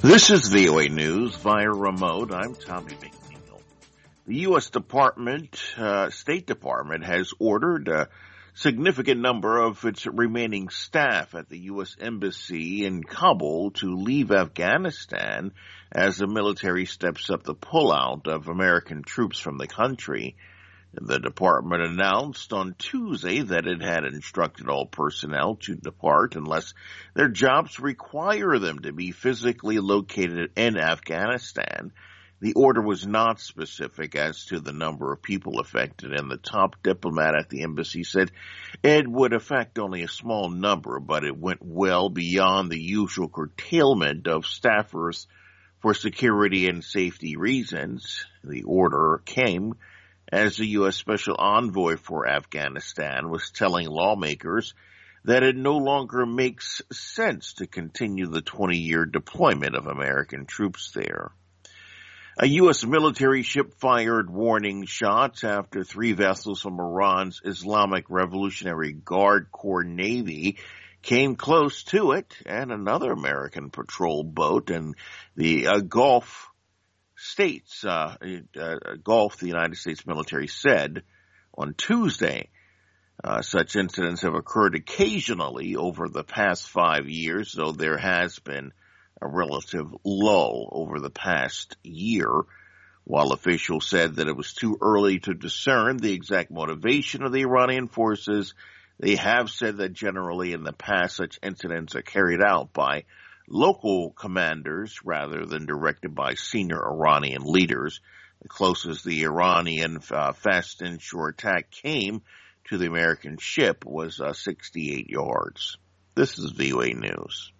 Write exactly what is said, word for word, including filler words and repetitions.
This is V O A News via remote. I'm Tommy McNeil. The U S. Department, uh, State Department has ordered a significant number of its remaining staff at the U S. Embassy in Kabul to leave Afghanistan as the military steps up the pullout of American troops from the country. The department announced on Tuesday that it had instructed all personnel to depart unless their jobs require them to be physically located in Afghanistan. The order was not specific as to the number of people affected, and the top diplomat at the embassy said it would affect only a small number, but it went well beyond the usual curtailment of staffers for security and safety reasons. The order came as the U S. Special Envoy for Afghanistan was telling lawmakers that it no longer makes sense to continue the twenty-year deployment of American troops there. A U S military ship fired warning shots after three vessels from Iran's Islamic Revolutionary Guard Corps Navy came close to it, and another American patrol boat in the uh, Gulf States, uh, uh, Gulf, the United States military said on Tuesday. Uh, such incidents have occurred occasionally over the past five years, though there has been a relative lull over the past year. While officials said that it was too early to discern the exact motivation of the Iranian forces, they have said that generally in the past such incidents are carried out by local commanders rather than directed by senior Iranian leaders. The closest the Iranian uh, fast inshore attack came to the American ship was uh, sixty-eight yards. This is V O A News.